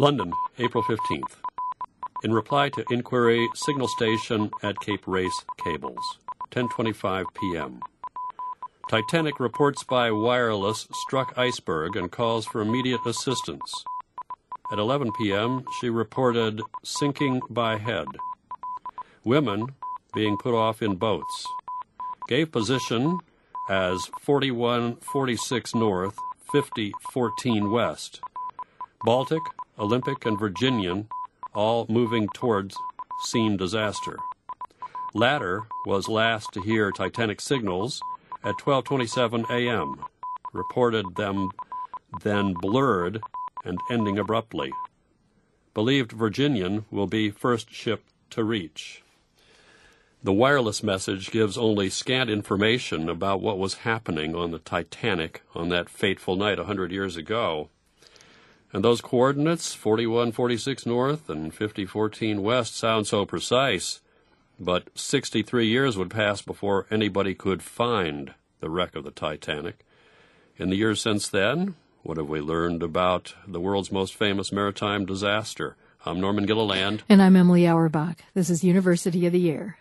London, April 15th. In reply to inquiry, signal station at Cape Race Cables, 10:25 p.m. Titanic reports by wireless struck iceberg and calls for immediate assistance. At 11 p.m., she reported sinking by head. Women being put off in boats. Gave position as 4146 north, 5014 west. Baltic, Olympic, and Virginian all moving towards scene disaster. Latter was last to hear Titanic signals at 12:27 a.m. Reported them then blurred and ending abruptly. Believed Virginian will be first ship to reach. The wireless message gives only scant information about what was happening on the Titanic on that fateful night 100 years ago. And those coordinates, 4146 north and 5014 west, sound so precise, but 63 years would pass before anybody could find the wreck of the Titanic. In the years since then, what have we learned about the world's most famous maritime disaster? I'm Norman Gilliland. And I'm Emily Auerbach. This is University of the Year.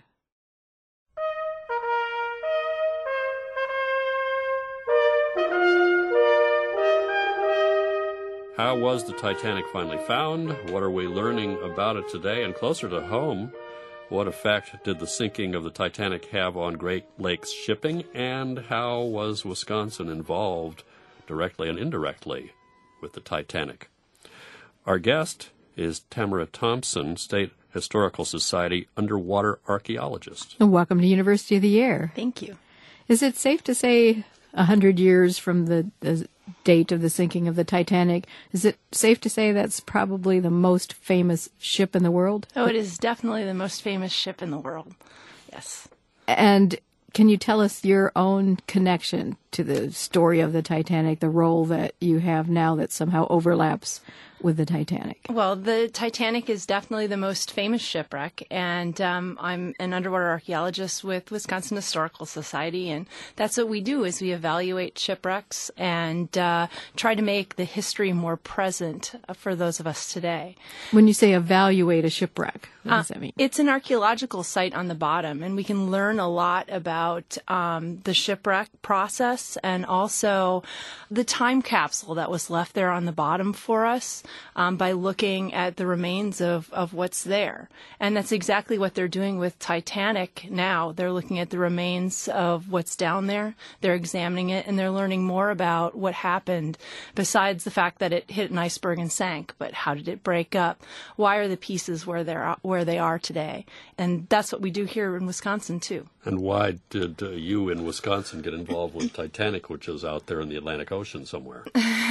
How was the Titanic finally found? What are we learning about it today? And closer to home, what effect did the sinking of the Titanic have on Great Lakes shipping? And how was Wisconsin involved directly and indirectly with the Titanic? Our guest is Tamara Thompson, State Historical Society underwater archaeologist. Welcome to University of the Year. Thank you. Is it safe to say 100 years from the date of the sinking of the Titanic, is it safe to say that's probably the most famous ship in the world? Oh, it is definitely the most famous ship in the world. Yes. And can you tell us your own connection to the story of the Titanic, the role that you have now that somehow overlaps with the Titanic? Well, the Titanic is definitely the most famous shipwreck, and I'm an underwater archaeologist with Wisconsin Historical Society, and that's what we do, is we evaluate shipwrecks and try to make the history more present for those of us today. When you say evaluate a shipwreck, what does that mean? It's an archaeological site on the bottom, and we can learn a lot about the shipwreck process and also the time capsule that was left there on the bottom for us. By looking at the remains of what's there. And that's exactly what they're doing with Titanic now. They're looking at the remains of what's down there. They're examining it, and they're learning more about what happened besides the fact that it hit an iceberg and sank. But how did it break up? Why are the pieces where they are today? And that's what we do here in Wisconsin, too. And why did you in Wisconsin get involved with Titanic, which is out there in the Atlantic Ocean somewhere?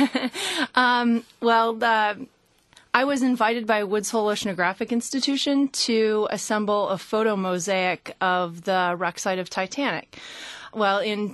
I was invited by Woods Hole Oceanographic Institution to assemble a photo mosaic of the wreck site of Titanic. Well, in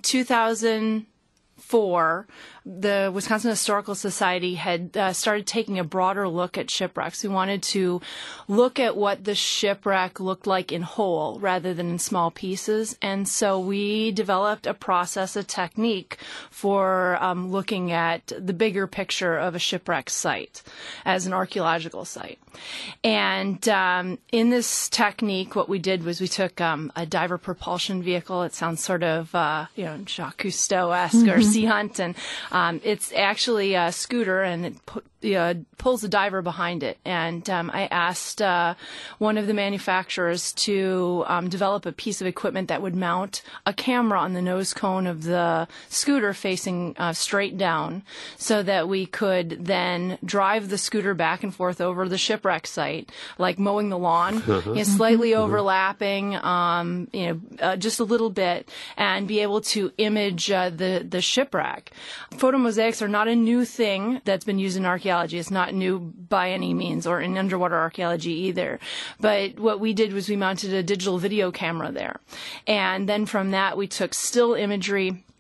2004, the Wisconsin Historical Society had started taking a broader look at shipwrecks. We wanted to look at what the shipwreck looked like in whole rather than in small pieces. And so we developed a process, a technique for looking at the bigger picture of a shipwreck site as an archaeological site. And in this technique, what we did was we took a diver propulsion vehicle. It sounds sort of, Jacques Cousteau-esque or Sea Hunt, and it's actually a scooter, and it pulls a diver behind it. And I asked one of the manufacturers to develop a piece of equipment that would mount a camera on the nose cone of the scooter facing straight down, so that we could then drive the scooter back and forth over the shipwreck site, like mowing the lawn, slightly overlapping, just a little bit, and be able to image the shipwreck. Photomosaics are not a new thing that's been used in archaeology. It's not new by any means, or in underwater archaeology either. But what we did was we mounted a digital video camera there. And then from that, we took still imagery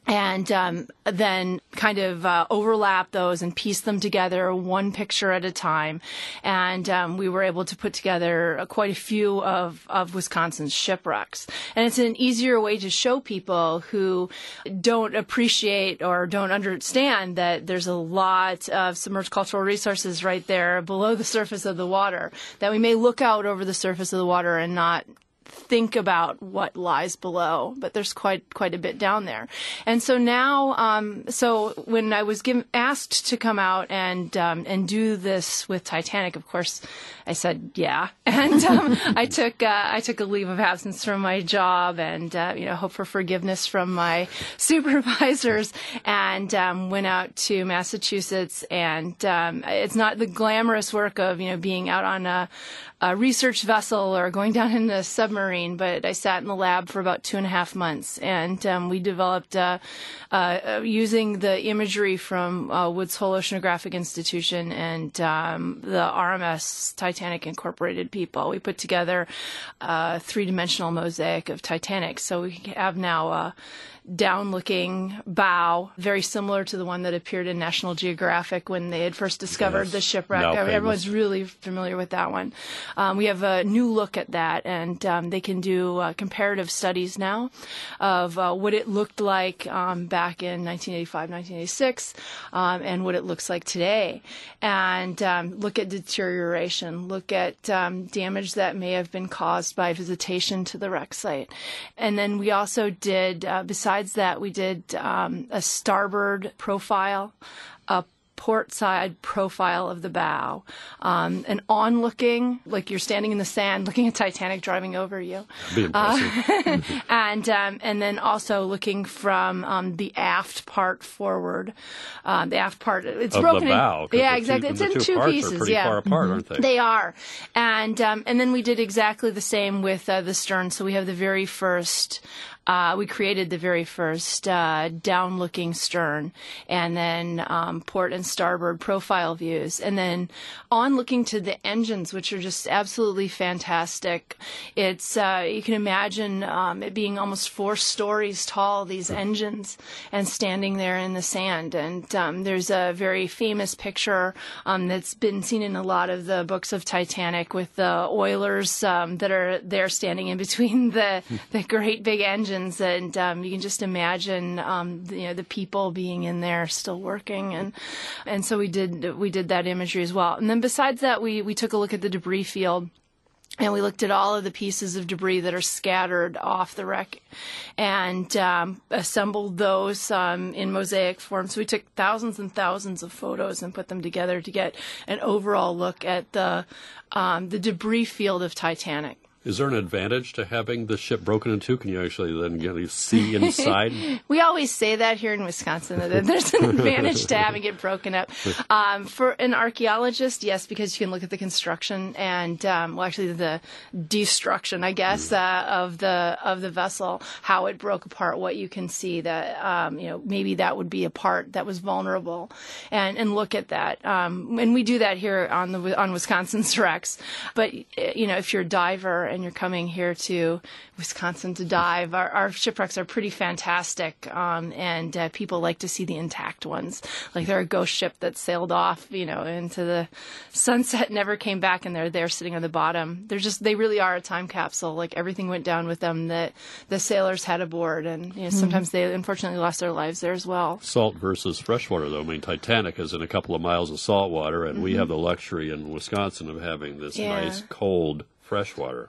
and then kind of overlap those and piece them together one picture at a time. And we were able to put together quite a few of Wisconsin's shipwrecks. And it's an easier way to show people who don't appreciate or don't understand that there's a lot of submerged cultural resources right there below the surface of the water, that we may look out over the surface of the water and not think about what lies below, but there's quite a bit down there. And so now, so when I was asked to come out and do this with Titanic, of course, I said yeah, and I took a leave of absence from my job and hope for forgiveness from my supervisors, and went out to Massachusetts. And it's not the glamorous work of being out on a research vessel or going down in a submarine, but I sat in the lab for about 2.5 months, and we developed using the imagery from Woods Hole Oceanographic Institution and the RMS Titanic Incorporated people. We put together a 3-dimensional mosaic of Titanic, so we have now a down-looking bow, very similar to the one that appeared in National Geographic when they had first discovered the shipwreck. Everyone's really familiar with that one. We have a new look at that, and they can do comparative studies now of what it looked like back in 1985, 1986, and what it looks like today. And look at deterioration, look at damage that may have been caused by visitation to the wreck site. And then we also did, besides that, we did a starboard profile, a port side profile of the bow, an on-looking, like you're standing in the sand looking at Titanic driving over you. That'd be impressive. And then also looking from the aft part forward. The aft part, it's of broken the bow. Yeah, exactly. It's in two pieces. Are pretty far apart, aren't they? They are. And then we did exactly the same with the stern. So we have the very first. We created the very first down-looking stern, and then port and starboard profile views, and then on-looking to the engines, which are just absolutely fantastic. It's you can imagine it being almost 4 stories tall, these engines, and standing there in the sand. And there's a very famous picture that's been seen in a lot of the books of Titanic with the oilers that are there standing in between the great big engines. And you can just imagine, the people being in there still working, and so we did that imagery as well. And then besides that, we took a look at the debris field. And we looked at all of the pieces of debris that are scattered off the wreck and assembled those in mosaic form. So we took thousands and thousands of photos and put them together to get an overall look at the debris field of Titanic. Is there an advantage to having the ship broken in two? Can you actually then see inside? We always say that here in Wisconsin, that there's an advantage to having it broken up. For an archaeologist, yes, because you can look at the construction and, actually the destruction, I guess, of the vessel, how it broke apart, what you can see that, maybe that would be a part that was vulnerable, and look at that. And we do that here on Wisconsin's wrecks. But, if you're a diver and you're coming here to Wisconsin to dive, our shipwrecks are pretty fantastic, and people like to see the intact ones. Like they're a ghost ship that sailed off, into the sunset, never came back, and they're there sitting on the bottom. They really are a time capsule. Like everything went down with them that the sailors had aboard, and sometimes they unfortunately lost their lives there as well. Salt versus freshwater, though. I mean, Titanic is in a couple of miles of salt water, and we have the luxury in Wisconsin of having this nice, cold freshwater.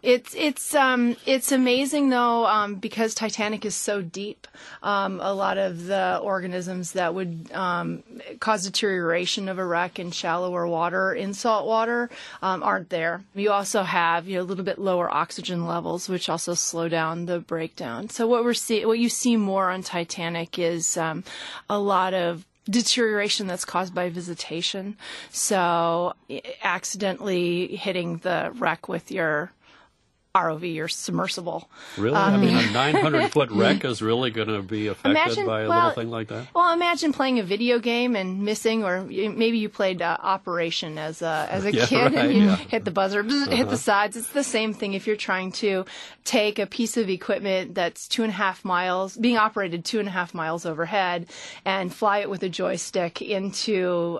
It's amazing though, because Titanic is so deep. A lot of the organisms that would cause deterioration of a wreck in shallower water, in salt water, aren't there. You also have a little bit lower oxygen levels, which also slow down the breakdown. So what you see more on Titanic is a lot of deterioration that's caused by visitation. So accidentally hitting the wreck with your ROV or submersible. Really? I mean, a 900-foot wreck is really going to be affected by a little thing like that? Well, imagine playing a video game and missing, or maybe you played Operation as a kid, and you hit the buzzer, hit the sides. It's the same thing if you're trying to take a piece of equipment that's 2.5 miles, being operated 2.5 miles overhead, and fly it with a joystick into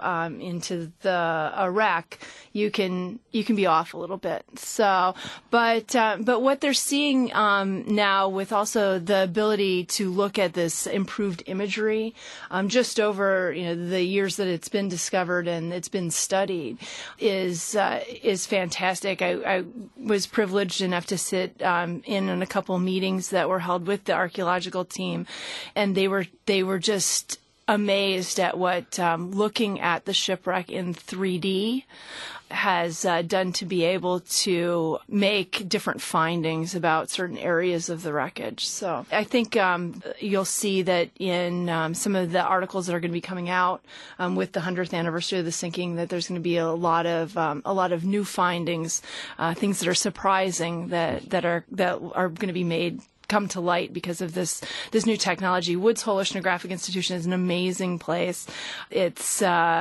a wreck. You can be off a little bit. So, but what they're seeing now, with also the ability to look at this improved imagery, just over the years that it's been discovered and it's been studied, is fantastic. I was privileged enough to sit in on a couple meetings that were held with the archaeological team, and they were just amazed at what looking at the shipwreck in 3D has done to be able to make different findings about certain areas of the wreckage. So I think you'll see that in some of the articles that are going to be coming out with the 100th anniversary of the sinking, that there's going to be a lot of new findings, things that are surprising that are going to be made come to light because of this new technology. Woods Hole Oceanographic Institution is an amazing place. It's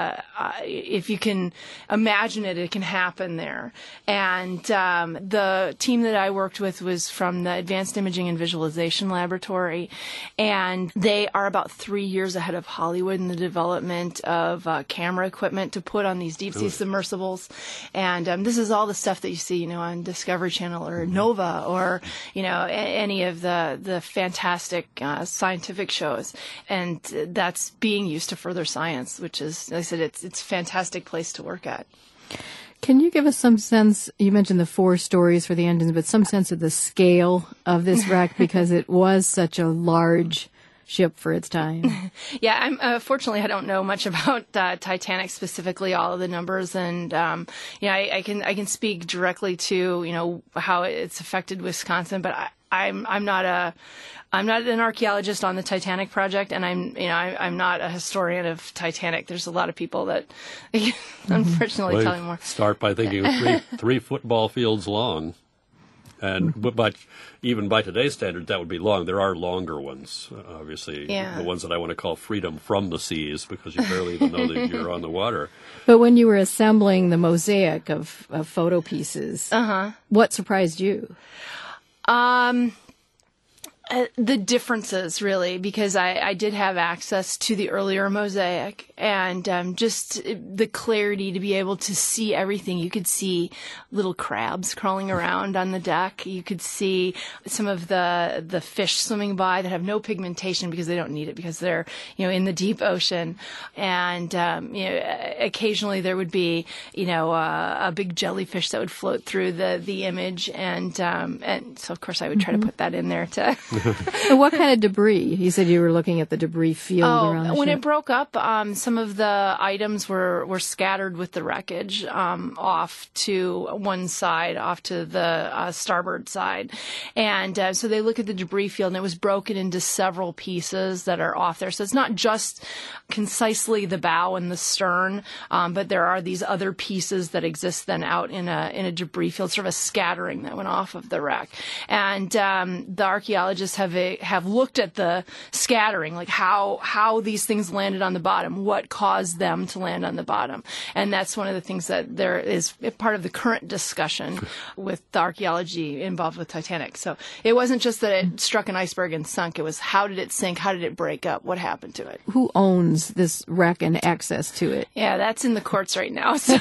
if you can imagine it can happen there. And the team that I worked with was from the Advanced Imaging and Visualization Laboratory, and they are about 3 years ahead of Hollywood in the development of camera equipment to put on these deep sea submersibles. And this is all the stuff that you see, on Discovery Channel or Nova or any of the fantastic scientific shows, and that's being used to further science, which is, like I said, it's a fantastic place to work at. Can you give us some sense, you mentioned the 4 stories for the engines, but some sense of the scale of this wreck, because it was such a large ship for its time? Yeah, fortunately, I don't know much about Titanic specifically, all of the numbers, and I can speak directly to how it's affected Wisconsin, but I'm not an archaeologist on the Titanic project, and I'm not a historian of Titanic. There's a lot of people that unfortunately tell me more. Start by thinking three football fields long. But even by today's standards, that would be long. There are longer ones, obviously, the ones that I want to call freedom from the seas, because you barely even know that you're on the water. But when you were assembling the mosaic of photo pieces, what surprised you? The differences, really, because I did have access to the earlier mosaic, and just the clarity to be able to see everything. You could see little crabs crawling around on the deck. You could see some of the fish swimming by that have no pigmentation because they don't need it, because they're in the deep ocean. And occasionally there would be a big jellyfish that would float through the image, and so of course I would try to put that in there to. So what kind of debris? You said you were looking at the debris field around the when ship. it broke up, some of the items were scattered with the wreckage off to one side, off to the starboard side. And so they look at the debris field, and it was broken into several pieces that are off there. So it's not just concisely the bow and the stern, but there are these other pieces that exist then out in a debris field, sort of a scattering that went off of the wreck. And the archaeologists have looked at the scattering, like how these things landed on the bottom, what caused them to land on the bottom. And that's one of the things that there is part of the current discussion with the archaeology involved with Titanic. So it wasn't just that it struck an iceberg and sunk. It was, how did it sink? How did it break up? What happened to it? Who owns this wreck and access to it? Yeah, that's in the courts right now. So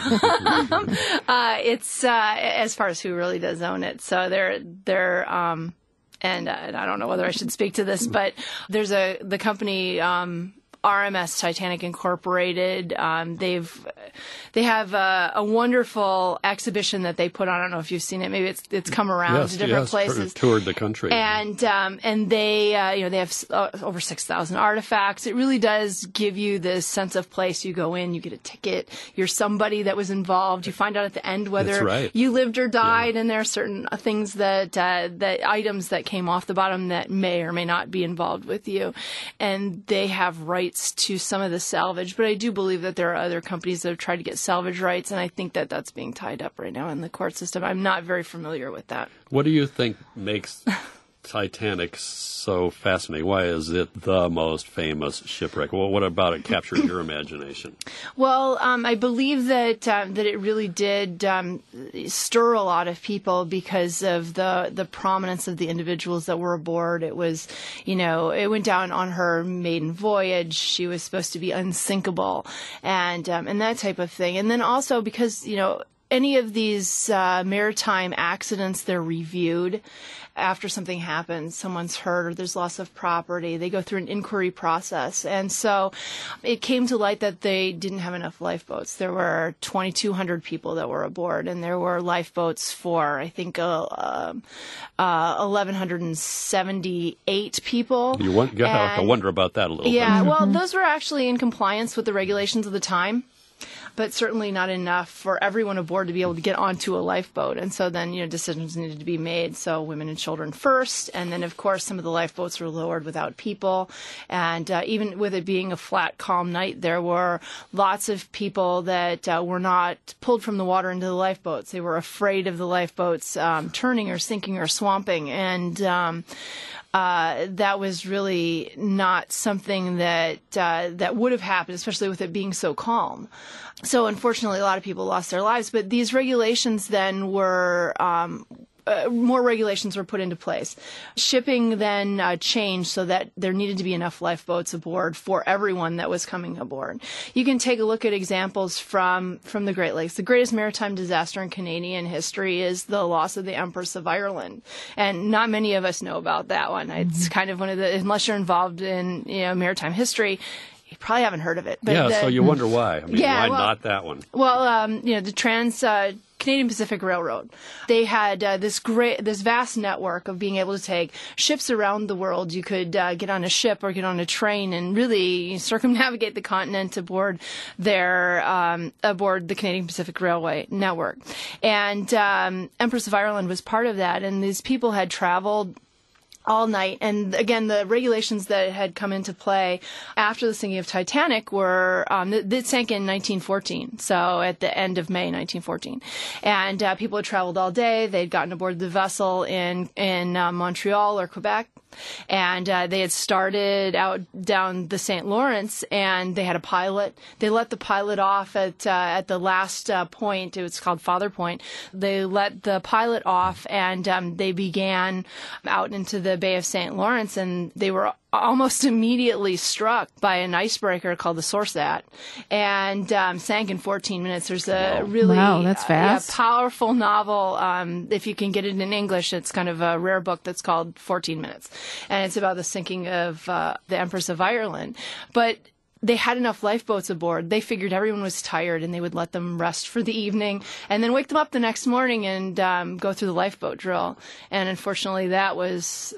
it's as far as who really does own it. So they're and I don't know whether I should speak to this, but there's the company RMS Titanic Incorporated. They have a wonderful exhibition that they put on. I don't know if you've seen it. Maybe it's come around to different places. Toured the country. And they they have over 6,000 artifacts. It really does give you this sense of place. You go in, you get a ticket. You're somebody that was involved. You find out at the end whether you lived or died, and there are certain things that items that came off the bottom that may or may not be involved with you. And they have rights rights to some of the salvage, but I do believe that there are other companies that have tried to get salvage rights, and I think that that's being tied up right now in the court system. I'm not very familiar with that. What do you think makes Titanic so fascinating? Why is it the most famous shipwreck? Well, what about it captured your imagination? Well, I believe that it really did stir a lot of people because of the prominence of the individuals that were aboard. It was, it went down on her maiden voyage. She was supposed to be unsinkable, and that type of thing. And then also because any of these maritime accidents, they're reviewed after something happens, someone's hurt or there's loss of property. They go through an inquiry process. And so it came to light that they didn't have enough lifeboats. There were 2,200 people that were aboard, and there were lifeboats for, I think, 1,178 people. You have to wonder about that a little bit. Yeah, well, those were actually in compliance with the regulations of the time, but certainly not enough for everyone aboard to be able to get onto a lifeboat. And so then, decisions needed to be made. So women and children first. And then, of course, some of the lifeboats were lowered without people. And even with it being a flat, calm night, there were lots of people that were not pulled from the water into the lifeboats. They were afraid of the lifeboats turning or sinking or swamping. And that was really not something that would have happened, especially with it being so calm. So unfortunately, a lot of people lost their lives. But these regulations then were more regulations were put into place. Shipping then changed so that there needed to be enough lifeboats aboard for everyone that was coming aboard. You can take a look at examples from the Great Lakes. The greatest maritime disaster in Canadian history is the loss of the Empress of Ireland. And not many of us know about that one. It's kind of one of the, unless you're involved in maritime history, you probably haven't heard of it. But so you wonder why. Why not that one? Well, the Canadian Pacific Railroad. They had this vast network of being able to take ships around the world. You could get on a ship or get on a train and really circumnavigate the continent aboard the Canadian Pacific Railway network. And Empress of Ireland was part of that. And these people had traveled all night. And again, the regulations that had come into play after the sinking of Titanic were, it sank in 1914. So at the end of May 1914. And people had traveled all day. They'd gotten aboard the vessel in Montreal or Quebec. And they had started out down the St. Lawrence, and they had a pilot. They let the pilot off at the last point. It was called Father Point. They let the pilot off, and they began out into the Bay of St. Lawrence, and they were almost immediately struck by an icebreaker called the Sorsat, and sank in 14 minutes. There's a really that's fast. Powerful novel. If you can get it in English, it's kind of a rare book that's called 14 Minutes. And it's about the sinking of the Empress of Ireland. But they had enough lifeboats aboard. They figured everyone was tired, and they would let them rest for the evening and then wake them up the next morning and go through the lifeboat drill. And unfortunately, that was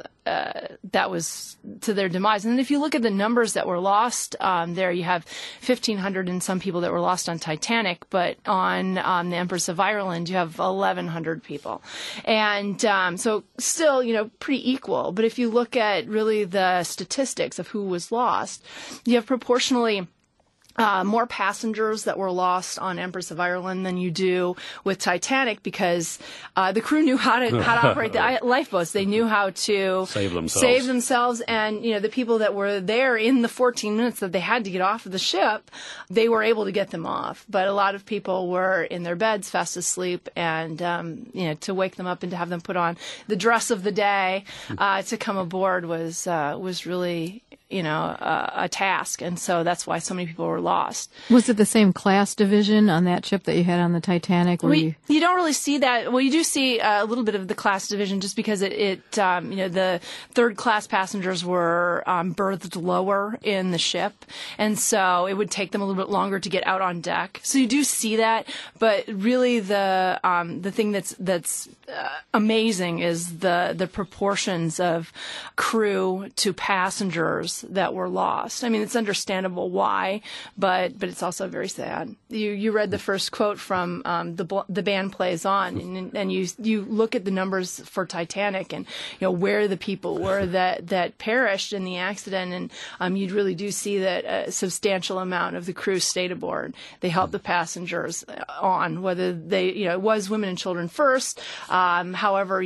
to their demise. And then if you look at the numbers that were lost, there you have 1,500 and some people that were lost on Titanic, but on the Empress of Ireland, you have 1,100 people. And so still, pretty equal. But if you look at really the statistics of who was lost, you have proportionally more passengers that were lost on Empress of Ireland than you do with Titanic, because the crew knew how to operate the lifeboats. They knew how to save themselves. And the people that were there in the 14 minutes that they had to get off of the ship, they were able to get them off. But a lot of people were in their beds, fast asleep, and to wake them up and to have them put on the dress of the day to come aboard was really a task. And so that's why so many people were lost. Was it the same class division on that ship that you had on the Titanic? You don't really see that. Well, you do see a little bit of the class division just because the third class passengers were berthed lower in the ship. And so it would take them a little bit longer to get out on deck. So you do see that. But really the thing that's amazing is the proportions of crew to passengers that were lost. I mean, it's understandable why, but it's also very sad. You read the first quote from the band Plays On, and you look at the numbers for Titanic, and where the people were that perished in the accident, and you really do see that a substantial amount of the crew stayed aboard. They helped the passengers on, whether it was women and children first. However,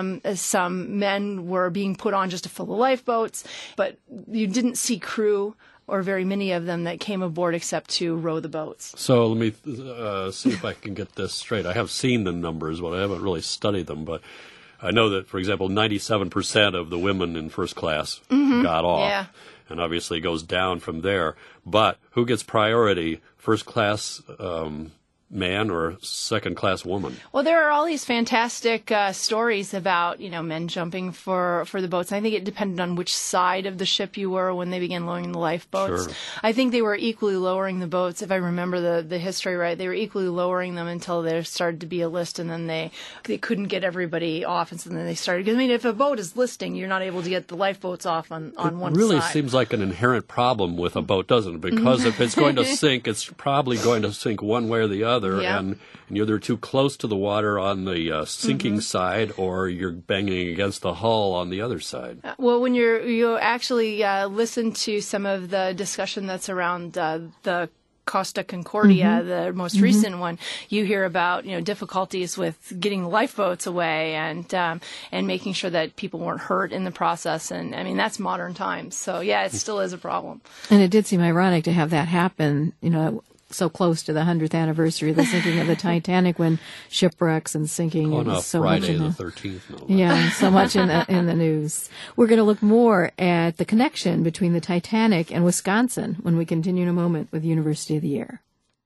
some men were being put on just to fill the lifeboats, but you didn't see crew or very many of them that came aboard except to row the boats. So let me see if I can get this straight. I have seen the numbers, but I haven't really studied them. But I know that, for example, 97% of the women in first class got off. Yeah. And obviously it goes down from there. But who gets priority, first class man or second class woman? Well, there are all these fantastic stories about men jumping for the boats. I think it depended on which side of the ship you were when they began lowering the lifeboats. Sure. I think they were equally lowering the boats, if I remember the history right. They were equally lowering them until there started to be a list, and then they couldn't get everybody off, and so then they started. Because if a boat is listing, you're not able to get the lifeboats off on one side. It really seems like an inherent problem with a boat, doesn't it? Because if it's going to sink, it's probably going to sink one way or the other. Yeah. And you're either too close to the water on the sinking side, or you're banging against the hull on the other side. Well, when you actually listen to some of the discussion that's around the Costa Concordia, the most recent one, you hear about difficulties with getting the lifeboats away and making sure that people weren't hurt in the process. And I mean, that's modern times. So yeah, it still is a problem. And it did seem ironic to have that happen, so close to the 100th anniversary of the sinking of the Titanic, when shipwrecks and sinking On a is so Friday much the 13th. No, yeah, so much in the news. We're going to look more at the connection between the Titanic and Wisconsin when we continue in a moment with University of the Year.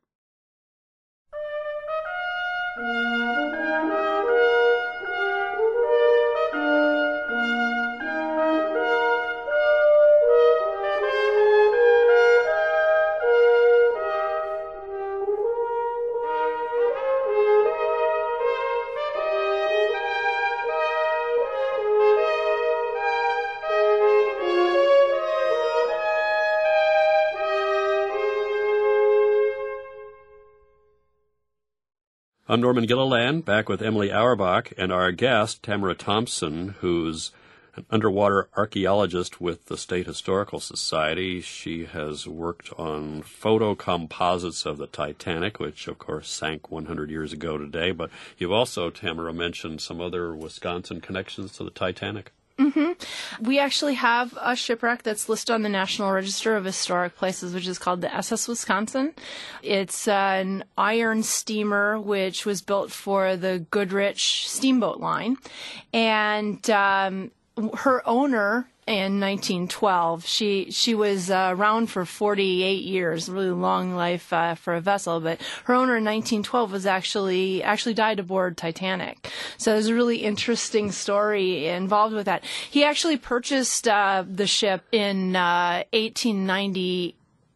I'm Norman Gilliland, back with Emily Auerbach and our guest, Tamara Thompson, who's an underwater archaeologist with the State Historical Society. She has worked on photo composites of the Titanic, which, of course, sank 100 years ago today. But you've also, Tamara, mentioned some other Wisconsin connections to the Titanic. We actually have a shipwreck that's listed on the National Register of Historic Places, which is called the SS Wisconsin. It's an iron steamer which was built for the Goodrich steamboat line. And her owner, in 1912, she was around for 48 years, really long life for a vessel. But her owner in 1912 was actually died aboard Titanic. So there's a really interesting story involved with that. He actually purchased the ship in 1896.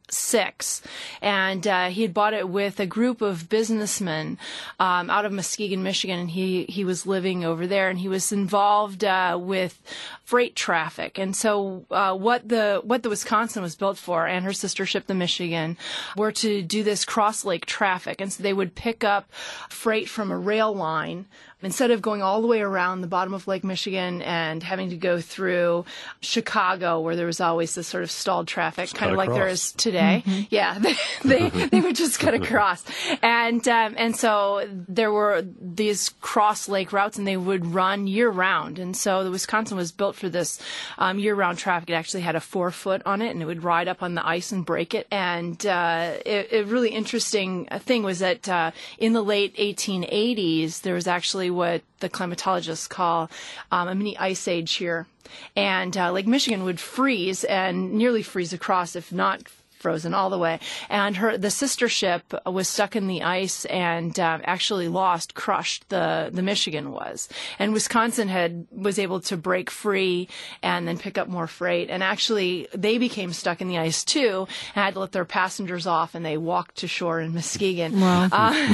And he had bought it with a group of businessmen out of Muskegon, Michigan, and he was living over there, and he was involved with freight traffic. And so what the Wisconsin was built for, and her sister ship, the Michigan, were to do this cross-lake traffic. And so they would pick up freight from a rail line. Instead of going all the way around the bottom of Lake Michigan and having to go through Chicago, where there was always this sort of stalled traffic, Just kind of like across. there is today. Yeah, they would just cut across. And so there were these cross-lake routes, and they would run year-round. And so the Wisconsin was built for this year-round traffic. It actually had a 4-foot on it, and it would ride up on the ice and break it. And a really interesting thing was that in the late 1880s, there was actually what the climatologists call a mini ice age here. And Lake Michigan would freeze and nearly freeze across, if not frozen all the way. And the sister ship was stuck in the ice and actually crushed, the Michigan was. And Wisconsin was able to break free and then pick up more freight. And actually, they became stuck in the ice too and had to let their passengers off, and they walked to shore in Muskegon. Wow.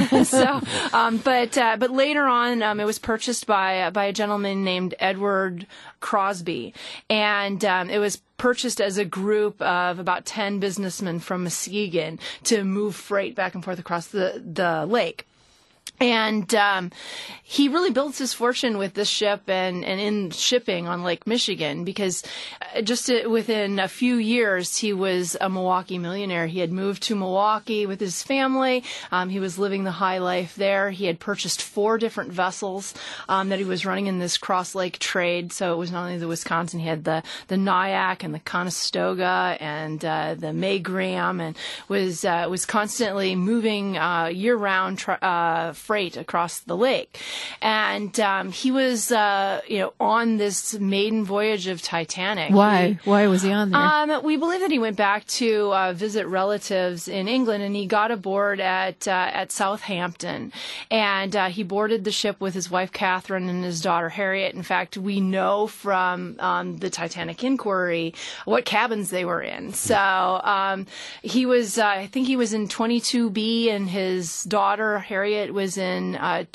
But later on, it was purchased by a gentleman named Edward Crosby, and it was purchased as a group of about 10 businessmen from Muskegon to move freight back and forth across the lake. And he really built his fortune with this ship and in shipping on Lake Michigan, because within a few years, he was a Milwaukee millionaire. He had moved to Milwaukee with his family. He was living the high life there. He had purchased 4 different vessels that he was running in this cross-lake trade. So it was not only the Wisconsin, he had the Nyack and the Conestoga and the May Graham, and was constantly moving year-round freight across the lake. And he was, on this maiden voyage of Titanic. Why? Why was he on there? We believe that he went back to visit relatives in England, and he got aboard at Southampton. And he boarded the ship with his wife Catherine and his daughter Harriet. In fact, we know from the Titanic inquiry what cabins they were in. So he was, I think he was in 22B, and his daughter Harriet was in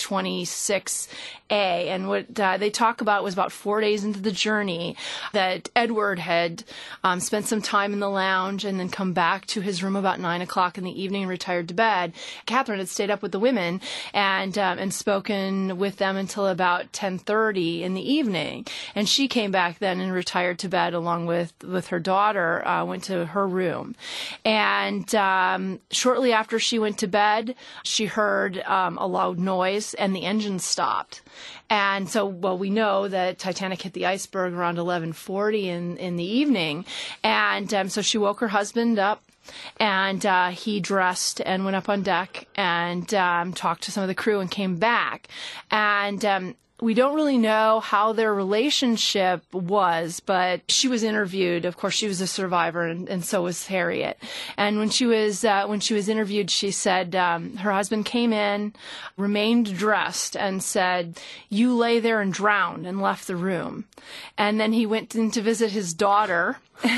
26A. And what they talk about was about 4 days into the journey that Edward had spent some time in the lounge and then come back to his room about 9 o'clock in the evening and retired to bed. Catherine had stayed up with the women and spoken with them until about 10:30 in the evening. And she came back then and retired to bed along with her daughter, went to her room. And shortly after she went to bed, she heard a loud noise and the engine stopped. And so, we know that Titanic hit the iceberg around 11:40 in the evening. And so she woke her husband up, and he dressed and went up on deck and talked to some of the crew and came back. And we don't really know how their relationship was, but she was interviewed. Of course, she was a survivor, and so was Harriet. And when she was interviewed, she said her husband came in, remained dressed, and said, "You lay there and drowned," and left the room. And then he went in to visit his daughter.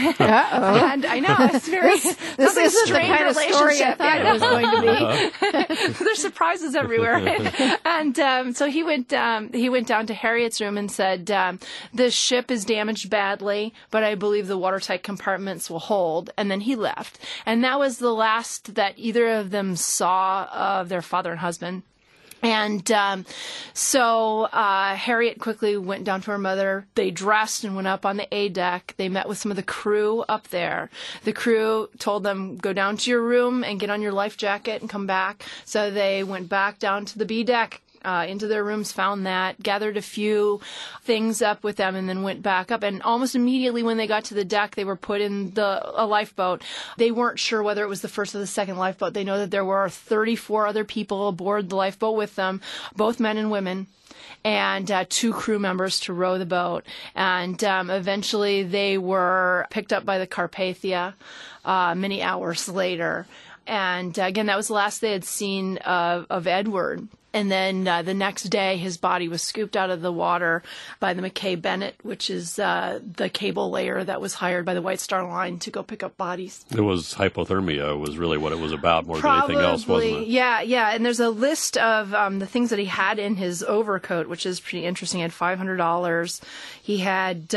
And I know it's this is a strange kind of story I thought it was going to be. There's surprises everywhere. And so he went down to Harriet's room and said, "The ship is damaged badly, but I believe the watertight compartments will hold." And then he left. And that was the last that either of them saw of their father and husband. And so Harriet quickly went down to her mother. They dressed and went up on the A deck. They met with some of the crew up there. The crew told them, "Go down to your room and get on your life jacket and come back." So they went back down to the B deck. Into their rooms, found that, gathered a few things up with them, and then went back up. And almost immediately when they got to the deck, they were put in a lifeboat. They weren't sure whether it was the first or the second lifeboat. They know that there were 34 other people aboard the lifeboat with them, both men and women, and 2 crew members to row the boat. And eventually they were picked up by the Carpathia many hours later. And again, that was the last they had seen of Edward. And then the next day, his body was scooped out of the water by the McKay Bennett, which is the cable layer that was hired by the White Star Line to go pick up bodies. It was hypothermia was really what it was about more than anything else, wasn't it? Yeah. And there's a list of the things that he had in his overcoat, which is pretty interesting. He had $500. He had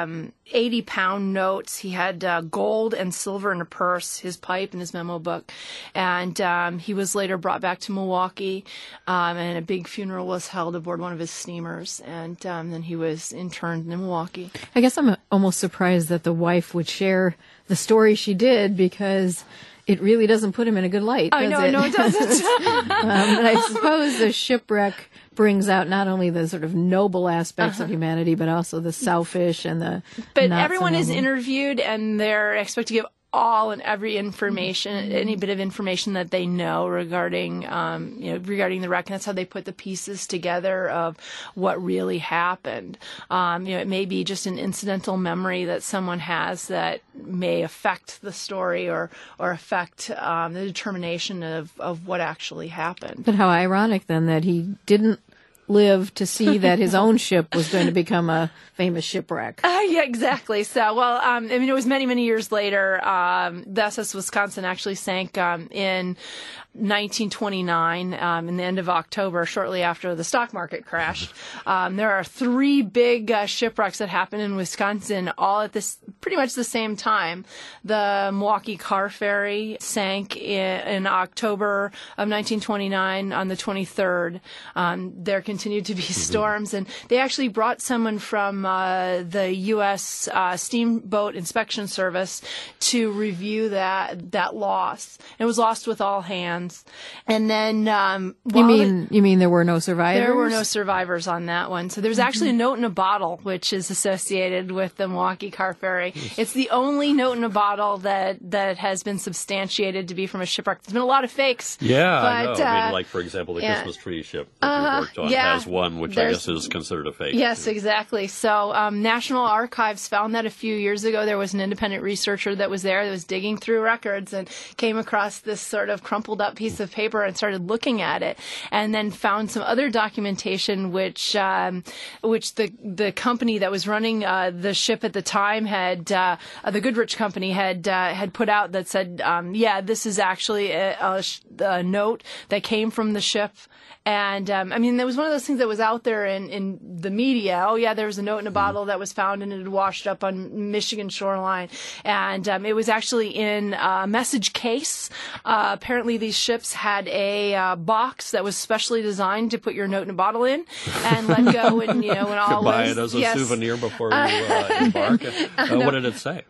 80-pound notes. He had gold and silver in a purse, his pipe, and his memo book. And he was later brought back to Milwaukee, and a big funeral was held aboard one of his steamers. And then he was interned in Milwaukee. I guess I'm almost surprised that the wife would share the story she did, because it really doesn't put him in a good light, does it? No, it doesn't. But I suppose the shipwreck brings out not only the sort of noble aspects of humanity, but also the selfish and the But everyone is interviewed, and they're expected to give all and every information, any bit of information that they know regarding, regarding the wreck. And that's how they put the pieces together of what really happened. It may be just an incidental memory that someone has that may affect the story or affect the determination of what actually happened. But how ironic then that he didn't live to see that his own ship was going to become a famous shipwreck. Yeah, exactly. So, it was many, many years later. The SS Wisconsin actually sank in 1929, in the end of October, shortly after the stock market crashed. There are 3 big shipwrecks that happened in Wisconsin all at this pretty much the same time. The Milwaukee Car Ferry sank in October of 1929 on the 23rd. There continued to be storms, and they actually brought someone from the U.S. Steamboat Inspection Service to review that loss. It was lost with all hands. And then you mean there were no survivors? There were no survivors on that one. So there's actually a note in a bottle which is associated with the Milwaukee Car Ferry. It's the only note in a bottle that has been substantiated to be from a shipwreck. There's been a lot of fakes. Yeah, but, I know. I mean, like, for example, the Christmas tree ship that we worked on has one, which I guess is considered a fake. Yes, exactly. So National Archives found that a few years ago. There was an independent researcher that was there that was digging through records and came across this sort of crumpled up piece of paper and started looking at it, and then found some other documentation which the company that was running the ship at the time had the Goodrich Company had put out that said, this is actually a note that came from the ship. And, there was one of those things that was out there in the media. Oh, yeah, there was a note in a bottle that was found and it had washed up on Michigan shoreline. And it was actually in a message case. Apparently, these ships had a box that was specially designed to put your note in a bottle in and let go when all buy it as a souvenir before you embark. What did it say?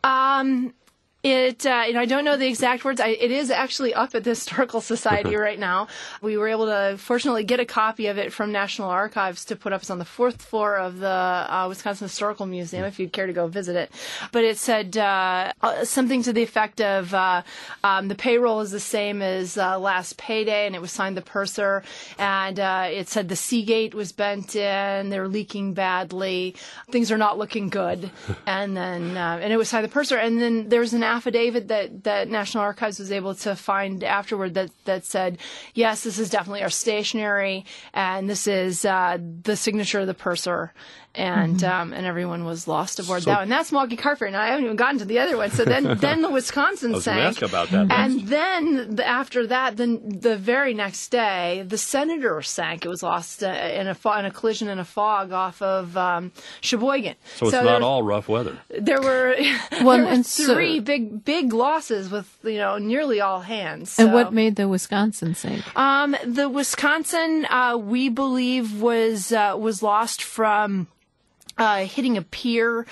I don't know the exact words. It is actually up at the Historical Society right now. We were able to, fortunately, get a copy of it from National Archives to put up. It's on the 4th floor of the Wisconsin Historical Museum, if you'd care to go visit it. But it said something to the effect of the payroll is the same as last payday, and it was signed the purser. And it said the Seagate was bent in, they were leaking badly, things are not looking good. And then and it was signed the purser. And then there was an affidavit that National Archives was able to find afterward that said, yes, this is definitely our stationery, and this is the signature of the purser. And and everyone was lost aboard that one. And that's Milwaukee Car Ferry. Now, I haven't even gotten to the other one. So then the Wisconsin sank. I was going to ask about that. And then after that, the very next day, the Senator sank. It was lost in a collision in a fog off of Sheboygan. So it's not all rough weather. There were three big losses with nearly all hands. So. And what made the Wisconsin sink? The Wisconsin, we believe, was lost from hitting a pier.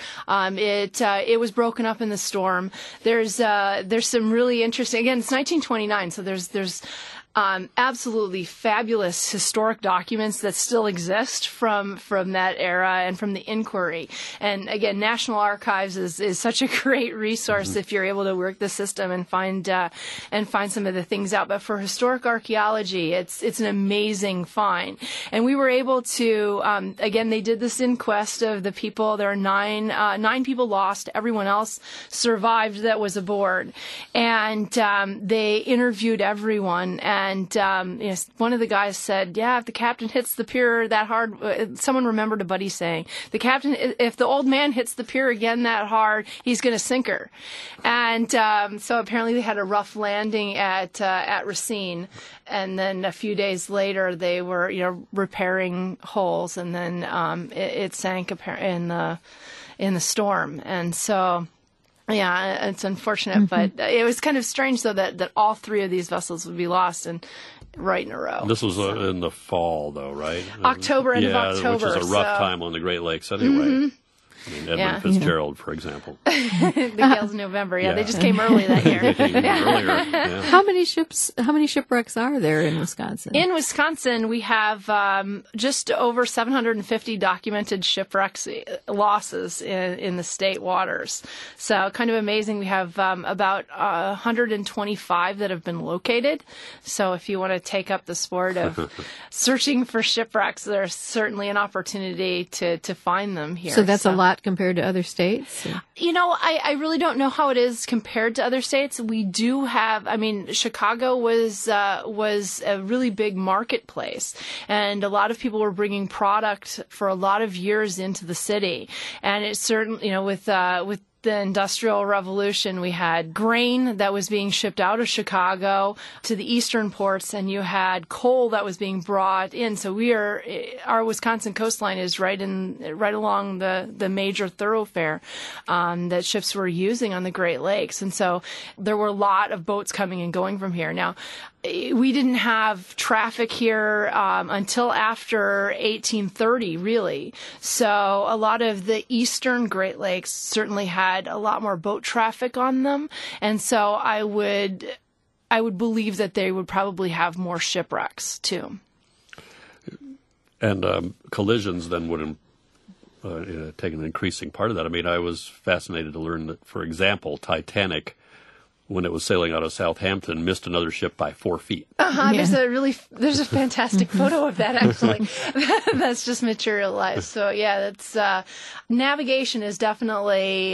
It was broken up in the storm. There's some really interesting. Again, it's 1929, so there's absolutely fabulous historic documents that still exist from that era and from the inquiry. And again, National Archives is such a great resource if you're able to work the system and find some of the things out. But for historic archaeology, it's an amazing find. And we were able to again, they did this inquest of the people. There are nine people lost. Everyone else survived that was aboard, and they interviewed everyone. And one of the guys said, if the captain hits the pier that hard, someone remembered a buddy saying, if the old man hits the pier again that hard, he's going to sink her. And so apparently they had a rough landing at Racine. And then a few days later, they were, repairing holes, and then it sank in the storm. And so, yeah, it's unfortunate, but it was kind of strange, though, that all three of these vessels would be lost right in a row. This was in the fall, though, right? October, end of October. Which is a rough time on the Great Lakes anyway. I mean, Edmund Fitzgerald, for example. The gales in November. Yeah, they just came early that year. They came earlier. Yeah. How many shipwrecks are there in Wisconsin? In Wisconsin, we have just over 750 documented shipwrecks losses in the state waters. So kind of amazing. We have about 125 that have been located. So if you want to take up the sport of searching for shipwrecks, there's certainly an opportunity to find them here. So that's a lot compared to other states? I really don't know how it is compared to other states. We do have, Chicago was a really big marketplace, and a lot of people were bringing product for a lot of years into the city. And it's certainly, with the Industrial Revolution, we had grain that was being shipped out of Chicago to the eastern ports, and you had coal that was being brought in. So our Wisconsin coastline is right along the major thoroughfare that ships were using on the Great Lakes. And so there were a lot of boats coming and going from here. Now, we didn't have traffic here until after 1830, really. So a lot of the eastern Great Lakes certainly had a lot more boat traffic on them. And so I would believe that they would probably have more shipwrecks, too. And collisions then would take an increasing part of that. I mean, I was fascinated to learn that, for example, Titanic, when it was sailing out of Southampton, missed another ship by 4 feet. Yeah. There's a fantastic photo of that, actually. That's just materialized. So yeah, that's navigation is definitely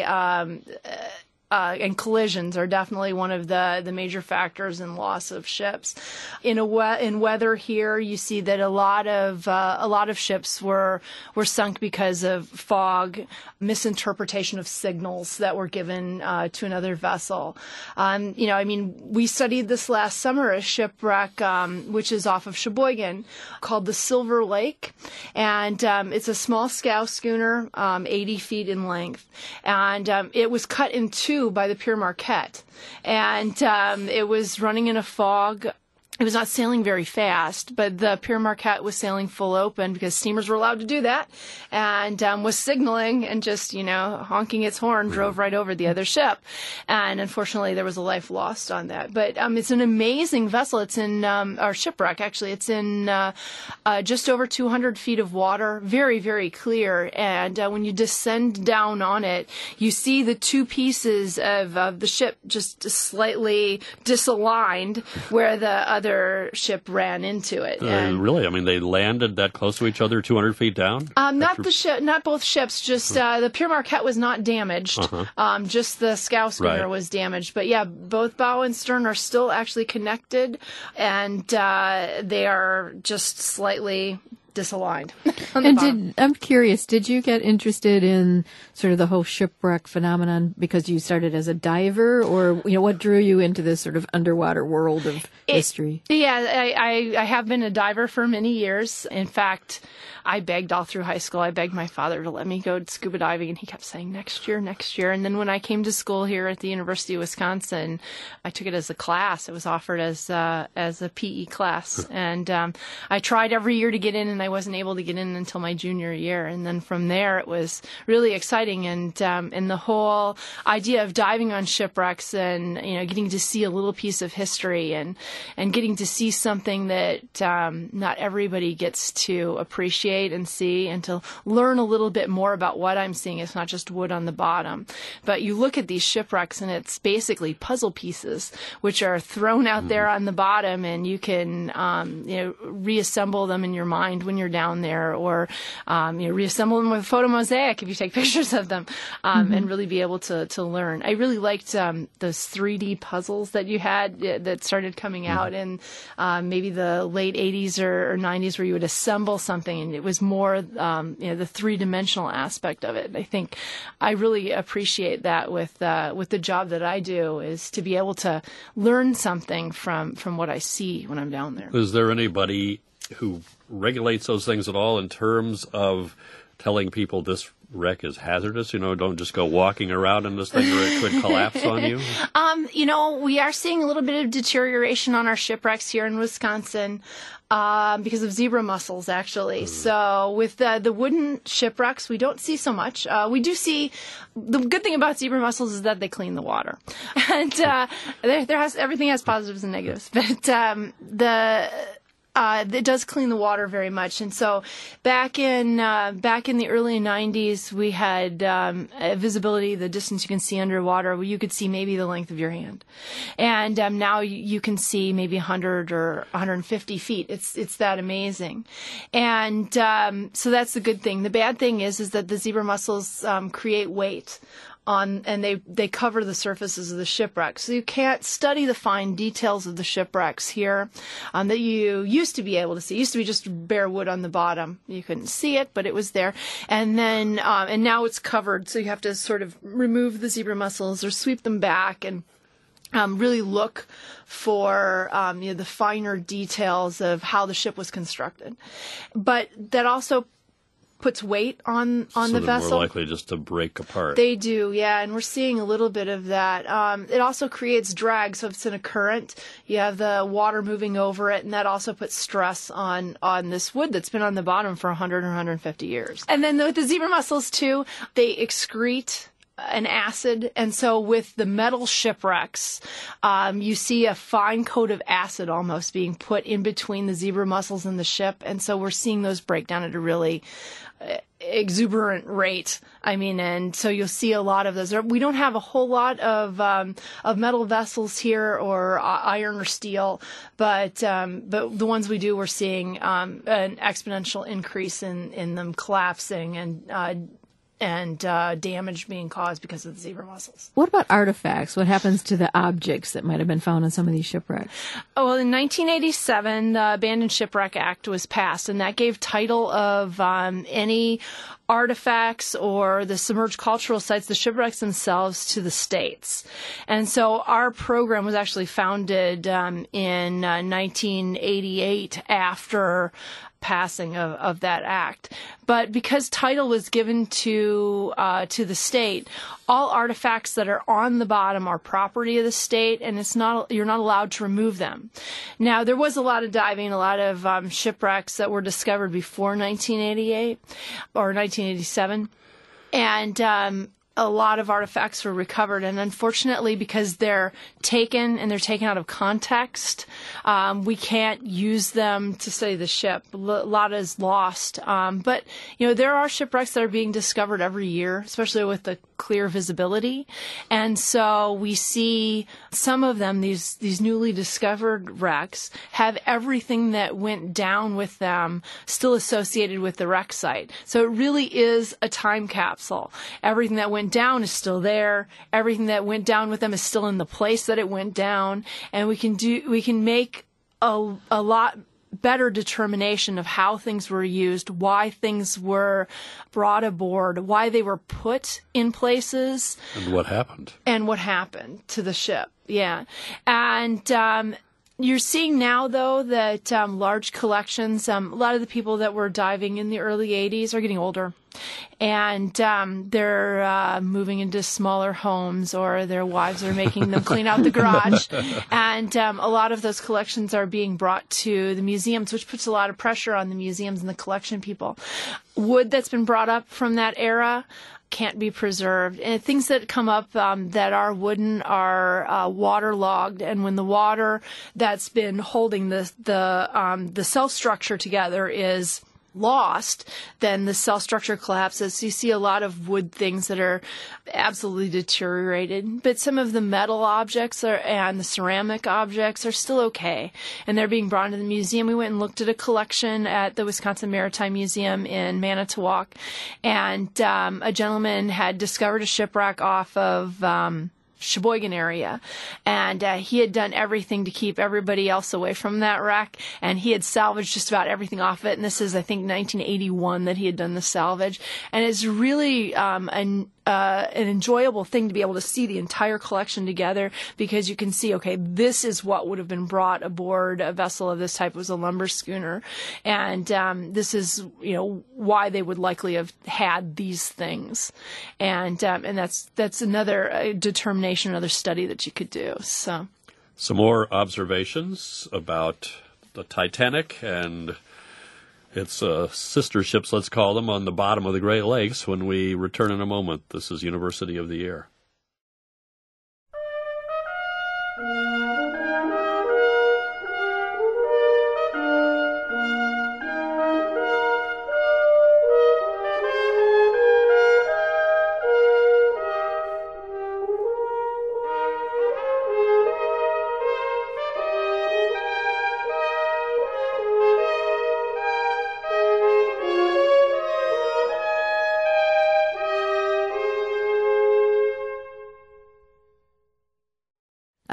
and collisions are definitely one of the major factors in loss of ships. In weather here, you see that a lot of ships were sunk because of fog, misinterpretation of signals that were given to another vessel. We studied this last summer, a shipwreck which is off of Sheboygan called the Silver Lake, and it's a small scow schooner, 80 feet in length, and it was cut in two by the Pere Marquette, and it was running in a fog. It was not sailing very fast, but the Pere Marquette was sailing full open because steamers were allowed to do that, and was signaling and just, honking its horn, drove right over the other ship. And unfortunately, there was a life lost on that. But it's an amazing vessel. It's in our shipwreck, actually. It's in just over 200 feet of water, very, very clear. And when you descend down on it, you see the two pieces of the ship just slightly disaligned where the other ship ran into it. Really? I mean, they landed that close to each other, 200 feet down? Not both ships. Just the Pere Marquette was not damaged. Just the scow schooner was damaged. But yeah, both bow and stern are still actually connected, and they are just slightly disaligned. And I'm curious, did you get interested in sort of the whole shipwreck phenomenon because you started as a diver, or what drew you into this sort of underwater world of history? Yeah, I have been a diver for many years. In fact, I begged all through high school. I begged my father to let me go scuba diving, and he kept saying, next year. And then when I came to school here at the University of Wisconsin, I took it as a class. It was offered as a PE class. And I tried every year to get in, and I wasn't able to get in until my junior year. And then from there, it was really exciting. And the whole idea of diving on shipwrecks and, getting to see a little piece of history and getting to see something that not everybody gets to appreciate and see, and to learn a little bit more about what I'm seeing. It's not just wood on the bottom, but you look at these shipwrecks and it's basically puzzle pieces which are thrown out there on the bottom, and you can reassemble them in your mind when you're down there, or reassemble them with a photo mosaic if you take pictures of them, and really be able to learn. I really liked those 3D puzzles that you had that started coming out in maybe the late 80s or 90s, where you would assemble something and it was more the three-dimensional aspect of it. I think I really appreciate that with the job that I do, is to be able to learn something from what I see when I'm down there. Is there anybody who regulates those things at all in terms of telling people this wreck is hazardous? Don't just go walking around in this thing or it could collapse on you? We are seeing a little bit of deterioration on our shipwrecks here in Wisconsin because of zebra mussels, actually. So with the wooden shipwrecks, we don't see so much. We do see, the good thing about zebra mussels is that they clean the water. And everything has positives and negatives. But it does clean the water very much. And so back in the early 90s, we had visibility, the distance you can see underwater, you could see maybe the length of your hand. And now you can see maybe 100 or 150 feet. It's that amazing. And so that's the good thing. The bad thing is that the zebra mussels create weight and they cover the surfaces of the shipwrecks. So you can't study the fine details of the shipwrecks here that you used to be able to see. It used to be just bare wood on the bottom. You couldn't see it, but it was there. And then and now it's covered, so you have to sort of remove the zebra mussels or sweep them back and really look for the finer details of how the ship was constructed. But that also puts weight on the vessel. More likely just to break apart. They do, yeah, and we're seeing a little bit of that. It also creates drag, so if it's in a current, you have the water moving over it, and that also puts stress on this wood that's been on the bottom for 100 or 150 years. And then with the zebra mussels, too, they excrete an acid, and so with the metal shipwrecks, you see a fine coat of acid almost being put in between the zebra mussels and the ship, and so we're seeing those break down at a really exuberant rate. I mean, and so you'll see a lot of those. We don't have a whole lot of metal vessels here, or iron or steel, but the ones we do, we're seeing an exponential increase in them collapsing and damage being caused because of the zebra mussels. What about artifacts? What happens to the objects that might have been found on some of these shipwrecks? Oh, well, in 1987, the Abandoned Shipwreck Act was passed, and that gave title of any artifacts or the submerged cultural sites, the shipwrecks themselves, to the states. And so our program was actually founded in 1988 after passing of that act. But because title was given to the state, all artifacts that are on the bottom are property of the state, and you're not allowed to remove them. Now, there was a lot of diving, a lot of shipwrecks that were discovered before 1988 or 1987, and a lot of artifacts were recovered, and unfortunately, because they're taken out of context, we can't use them to study the ship. A lot is lost. But, there are shipwrecks that are being discovered every year, especially with the clear visibility. And so we see some of them, these newly discovered wrecks, have everything that went down with them still associated with the wreck site. So it really is a time capsule. Everything that went down is still there. Everything that went down with them is still in the place that it went down. And we can make a lot better determination of how things were used, why things were brought aboard, why they were put in places. And what happened. And what happened to the ship. Yeah. And you're seeing now, though, that large collections, a lot of the people that were diving in the early 80s are getting older. And they're moving into smaller homes, or their wives are making them clean out the garage. And a lot of those collections are being brought to the museums, which puts a lot of pressure on the museums and the collection people. Wood that's been brought up from that era can't be preserved. And things that come up that are wooden are waterlogged, and when the water that's been holding the cell structure together is lost, then the cell structure collapses. So you see a lot of wood things that are absolutely deteriorated, but some of the metal objects and the ceramic objects are still okay, and they're being brought into the museum. We went and looked at a collection at the Wisconsin Maritime Museum in Manitowoc, and a gentleman had discovered a shipwreck off of Sheboygan area, and he had done everything to keep everybody else away from that wreck, and he had salvaged just about everything off of it. And this is, I think, 1981 that he had done the salvage, and it's really an enjoyable thing to be able to see the entire collection together, because you can see, okay, this is what would have been brought aboard a vessel of this type. It was a lumber schooner, and this is why they would likely have had these things, and that's another determination, another study that you could do. So, some more observations about the Titanic and its sister ships, let's call them, on the bottom of the Great Lakes when we return in a moment. This is University of the Air.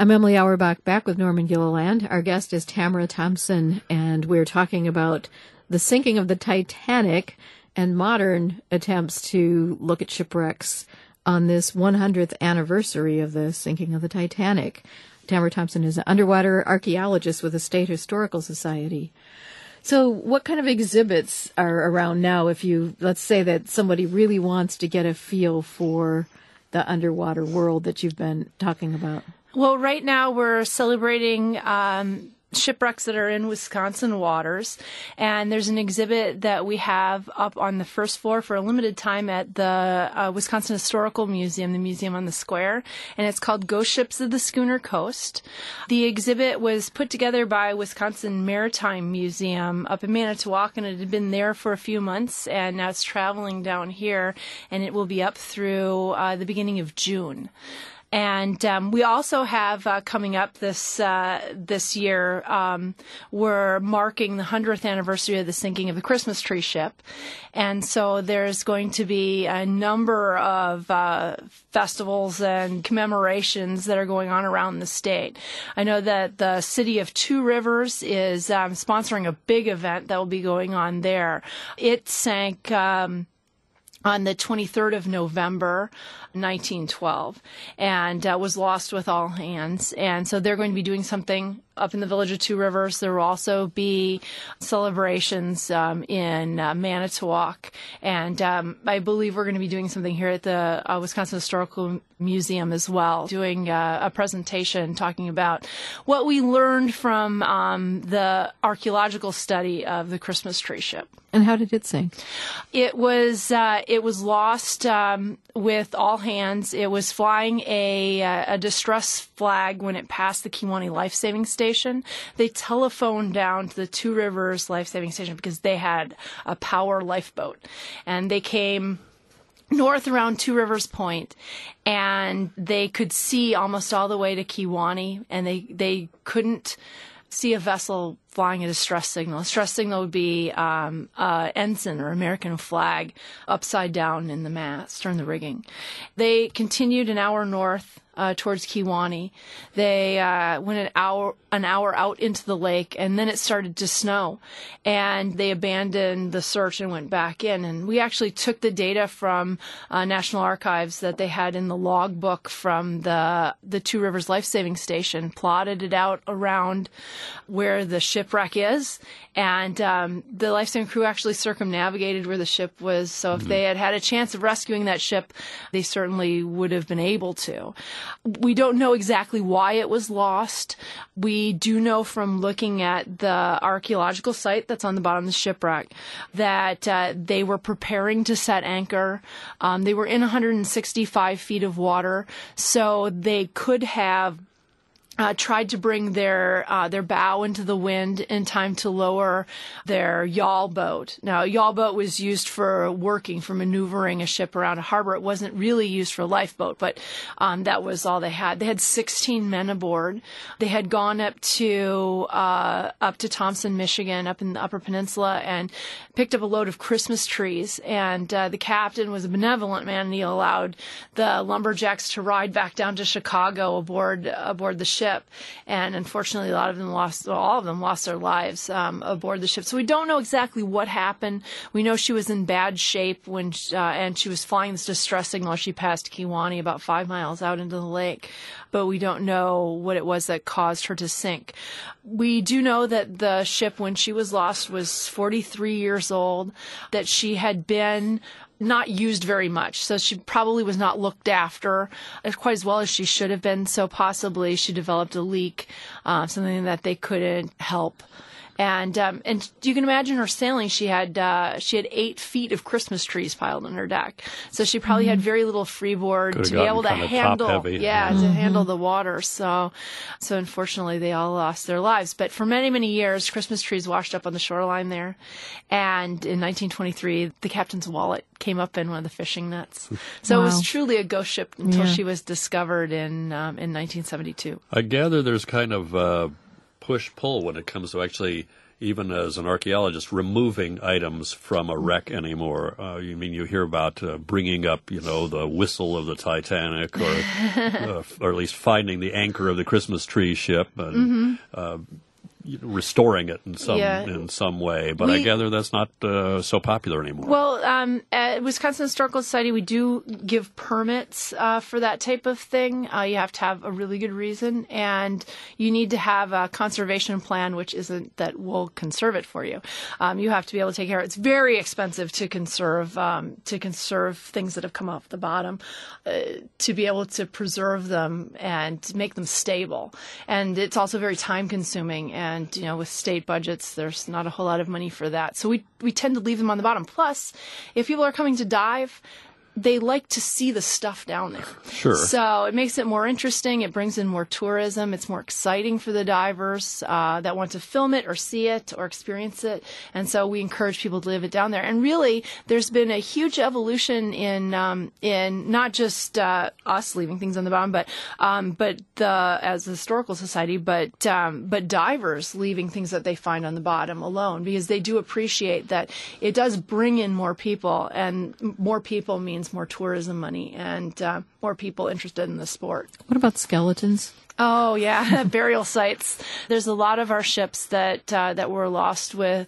I'm Emily Auerbach, back with Norman Gilliland. Our guest is Tamara Thompson, and we're talking about the sinking of the Titanic and modern attempts to look at shipwrecks on this 100th anniversary of the sinking of the Titanic. Tamara Thompson is an underwater archaeologist with the State Historical Society. So what kind of exhibits are around now if let's say that somebody really wants to get a feel for the underwater world that you've been talking about? Well, right now we're celebrating shipwrecks that are in Wisconsin waters, and there's an exhibit that we have up on the first floor for a limited time at the Wisconsin Historical Museum, the museum on the square, and it's called Ghost Ships of the Schooner Coast. The exhibit was put together by Wisconsin Maritime Museum up in Manitowoc, and it had been there for a few months, and now it's traveling down here, and it will be up through the beginning of June. And we also have coming up this year, we're marking the 100th anniversary of the sinking of the Christmas tree ship. And so there's going to be a number of festivals and commemorations that are going on around the state. I know that the city of Two Rivers is sponsoring a big event that will be going on there. It sank on the 23rd of November, 1912, and was lost with all hands. And so they're going to be doing something up in the village of Two Rivers. There will also be celebrations in Manitowoc. And I believe we're going to be doing something here at the Wisconsin Historical Museum as well, doing a presentation talking about what we learned from the archaeological study of the Christmas tree ship. And how did it sink? It was lost with all hands. It was flying a distress flag when it passed the Kewaunee Life Saving Station. They telephoned down to the Two Rivers Life Saving Station because they had a power lifeboat, and they came north around Two Rivers Point, and they could see almost all the way to Kewaunee, and they couldn't see a vessel flying a distress signal. A distress signal would be ensign or American flag upside down in the mast or in the rigging. They continued an hour north towards Kewaunee. They went an hour out into the lake, and then it started to snow, and they abandoned the search and went back in. And we actually took the data from National Archives that they had in the logbook from the Two Rivers Life Saving Station, plotted it out around where the shipwreck is, and the lifesaving crew actually circumnavigated where the ship was. So if they had had a chance of rescuing that ship, they certainly would have been able to. We don't know exactly why it was lost. We do know from looking at the archaeological site that's on the bottom of the shipwreck that they were preparing to set anchor. They were in 165 feet of water, so they could have tried to bring their bow into the wind in time to lower their yawl boat. Now, a yawl boat was used for working, for maneuvering a ship around a harbor. It wasn't really used for a lifeboat, but that was all they had. They had 16 men aboard. They had gone up to Thompson, Michigan, up in the Upper Peninsula, and picked up a load of Christmas trees. And the captain was a benevolent man, and he allowed the lumberjacks to ride back down to Chicago aboard the ship. And unfortunately, all of them lost their lives aboard the ship. So we don't know exactly what happened. We know she was in bad shape and she was flying this distress signal as she passed Kewaunee about 5 miles out into the lake. But we don't know what it was that caused her to sink. We do know that the ship, when she was lost, was 43 years old, that she had been not used very much. So she probably was not looked after quite as well as she should have been. So possibly she developed a leak, something that they couldn't help. And you can imagine her sailing. She had 8 feet of Christmas trees piled on her deck, so she probably had very little freeboard to be able to handle, handle the water. So unfortunately, they all lost their lives. But for many, many years, Christmas trees washed up on the shoreline there. And in 1923, the captain's wallet came up in one of the fishing nets. So It was truly a ghost ship until she was discovered in 1972. I gather there's kind of push-pull when it comes to actually even as an archaeologist, removing items from a wreck anymore. You hear about bringing up, the whistle of the Titanic, or at least finding the anchor of the Christmas tree ship and restoring it in some way. But I gather that's not so popular anymore. Well, at Wisconsin Historical Society, we do give permits for that type of thing. You have to have a really good reason, and you need to have a conservation plan, which isn't that will conserve it for you. You have to be able to take care of it. It's very expensive to conserve things that have come off the bottom, to be able to preserve them and make them stable. And it's also very time consuming. And, with state budgets, there's not a whole lot of money for that. So we tend to leave them on the bottom. Plus, if people are coming to dive, they like to see the stuff down there. Sure. So it makes it more interesting. It brings in more tourism. It's more exciting for the divers that want to film it or see it or experience it. And so we encourage people to live it down there. And really, there's been a huge evolution in not just us leaving things on the bottom, but as a historical society, but divers leaving things that they find on the bottom alone, because they do appreciate that it does bring in more people, and more people means more tourism money and more people interested in the sport. What about skeletons? Oh, yeah, burial sites. There's a lot of our ships that were lost with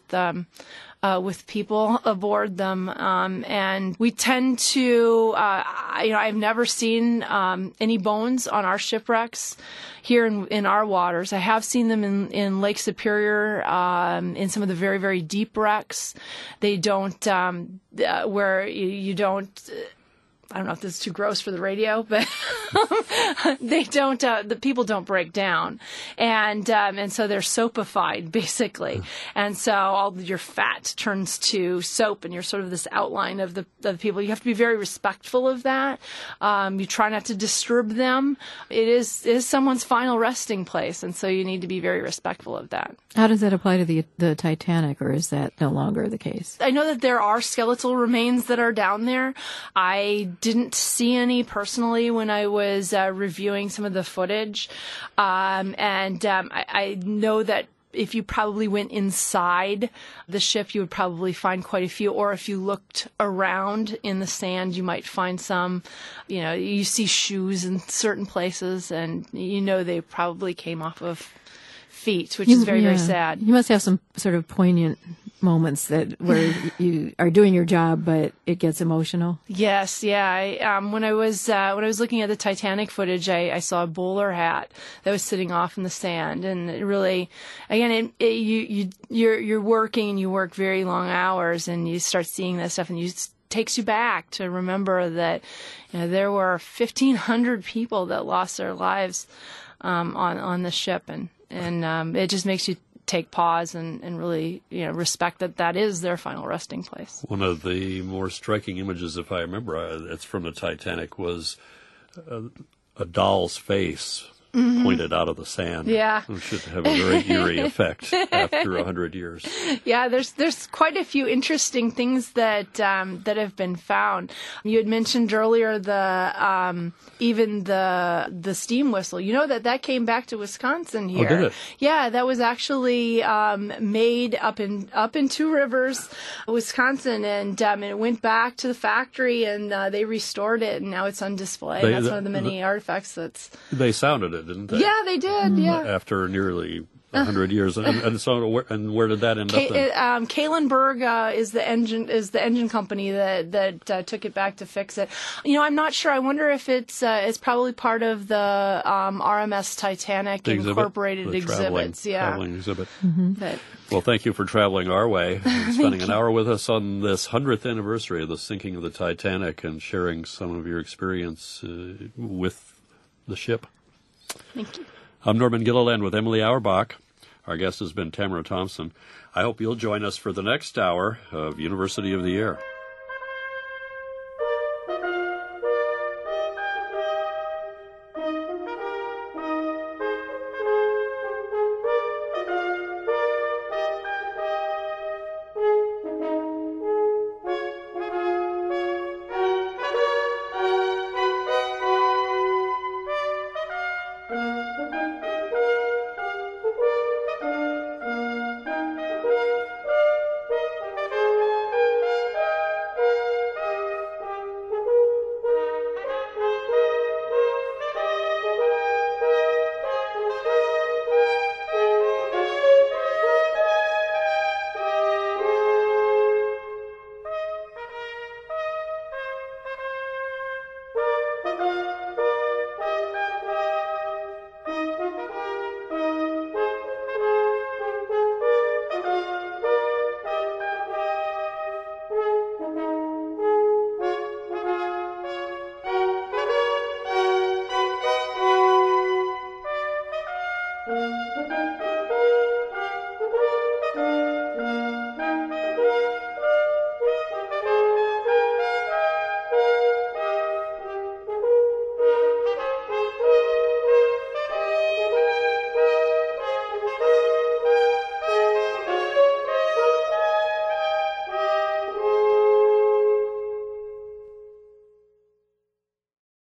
people aboard them, and we tend to. I've never seen any bones on our shipwrecks here in our waters. I have seen them in Lake Superior, in some of the very, very deep wrecks. They don't where you don't. I don't know if this is too gross for the radio, but they don't. The people don't break down, and so they're soapified basically, and so all your fat turns to soap, and you're sort of this outline of the people. You have to be very respectful of that. You try not to disturb them. It is someone's final resting place, and so you need to be very respectful of that. How does that apply to the Titanic, or is that no longer the case? I know that there are skeletal remains that are down there. I didn't see any personally when I was reviewing some of the footage. I know that if you probably went inside the ship, you would probably find quite a few. Or if you looked around in the sand, you might find some. You see shoes in certain places, and they probably came off of feet, which is very, very sad. You must have some sort of poignant moments where you are doing your job, but it gets emotional. Yes, yeah. When I was looking at the Titanic footage, I saw a bowler hat that was sitting off in the sand, and it really, again, you're working and you work very long hours, and you start seeing that stuff, and it takes you back to remember that there were 1,500 people that lost their lives on the ship, and it just makes you take pause and really respect that is their final resting place. One of the more striking images, if I remember, it's from the Titanic, was a doll's face pointed out of the sand. Yeah. It should have a very eerie effect after 100 years. Yeah, there's quite a few interesting things that have been found. You had mentioned earlier even the steam whistle. That came back to Wisconsin here. Oh, did it? Yeah, that was actually made up in Two Rivers, Wisconsin, and it went back to the factory, and they restored it, and now it's on display. That's one of the many artifacts that's. They sounded it, didn't they? Yeah, they did. Yeah. After nearly 100 years, and so where did that end up? Then? Kahlenberg is the engine company that took it back to fix it. I'm not sure. I wonder if it's probably part of the RMS Titanic incorporated exhibits. Traveling exhibit. Mm-hmm. Well, thank you for traveling our way and spending an hour with us on this 100th anniversary of the sinking of the Titanic and sharing some of your experience with the ship. Thank you. I'm Norman Gilliland with Emily Auerbach. Our guest has been Tamara Thompson. I hope you'll join us for the next hour of University of the Air.